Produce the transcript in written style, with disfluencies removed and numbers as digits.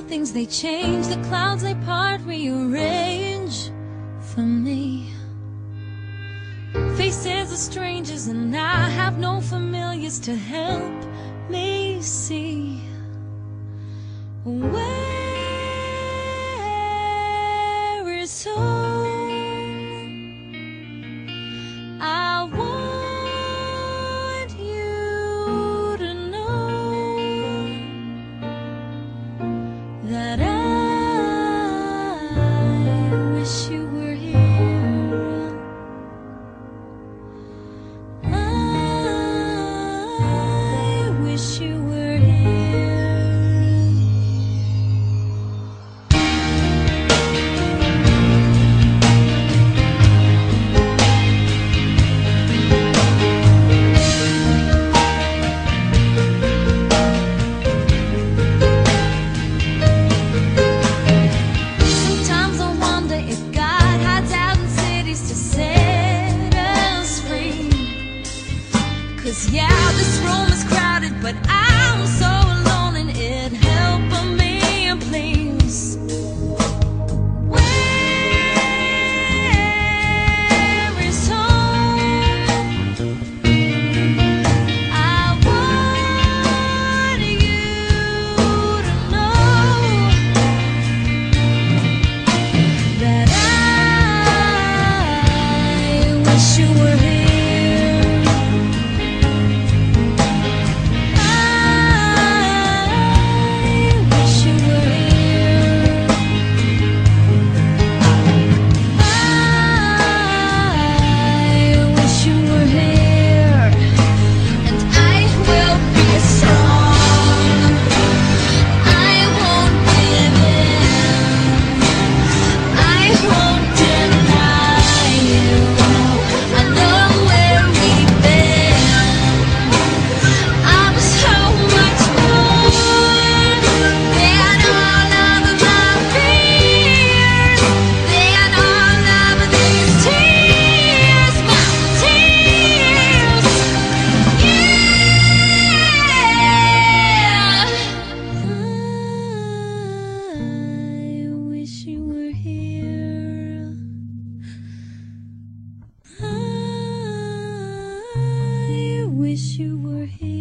things they change, the clouds they part, rearrange for me. Faces of strangers and I have no familiars to help me see where is home. I want you to know that I wish you were here. I wish you were here. Sometimes I wonder if God hides out in cities to set us free. 'Cause yeah, this room is crowded, but I'm so alone, and it help me, please. Where is home? I want you to know that I wish you were here. I wish you were here.